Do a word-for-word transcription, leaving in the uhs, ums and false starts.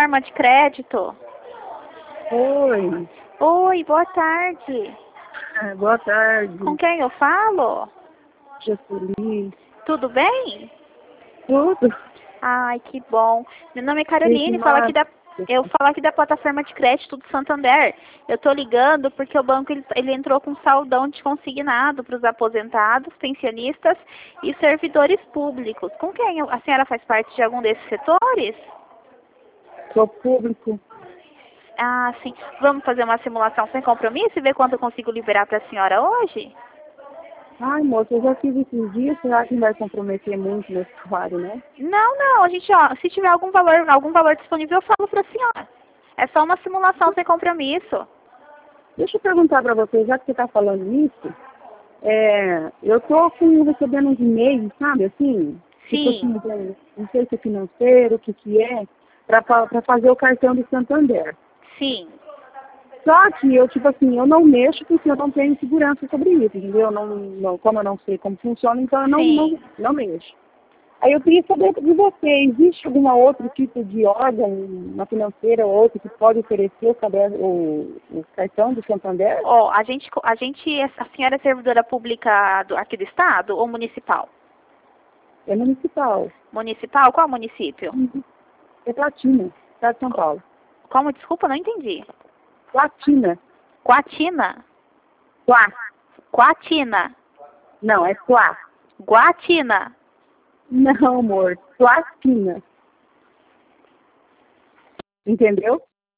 plataforma de crédito. Oi. Oi, boa tarde. É, boa tarde. Com quem eu falo? Jaceli. Tudo bem? Tudo? Ai, que bom. Meu nome é Caroline, Esse falo aqui mar- da, eu falo aqui da plataforma de crédito do Santander. Eu tô ligando porque o banco ele, ele entrou com saldão de consignado para os aposentados, pensionistas e servidores públicos. Com quem a senhora faz parte de algum desses setores? Sou público. Ah, sim. Vamos fazer uma simulação sem compromisso e ver quanto eu consigo liberar para a senhora hoje? Ai, moça, eu já fiz esses dias, será que não vai comprometer muito meu salário, né? Não, não, a gente, ó, se tiver algum valor, algum valor disponível, eu falo para a senhora. É só uma simulação sem compromisso. Deixa eu perguntar para você, já que você está falando nisso, é, eu tô com, recebendo uns e-mails, sabe, assim, tipo Sim, assim, de- não sei se é financeiro, o que que é, para fazer o cartão do Santander. sim, Só que eu, tipo assim, eu não mexo porque eu não tenho segurança sobre isso, entendeu? Eu não, não, como eu não sei como funciona, então eu não, sim. não, não mexo. Aí eu queria saber de você, existe algum outro tipo de órgão, uma financeira ou outra, que pode oferecer o, cader- o, o cartão do Santander? Ó, a gente, a gente, a senhora é servidora pública do, aqui do estado ou municipal? É municipal. Municipal? Qual município? É Platina, Estado de São Paulo. Como? Desculpa, não entendi. Platina. Guatina? Plá. Guatina? Não, é Plá. Guatina? Não, amor. Platina. Entendeu?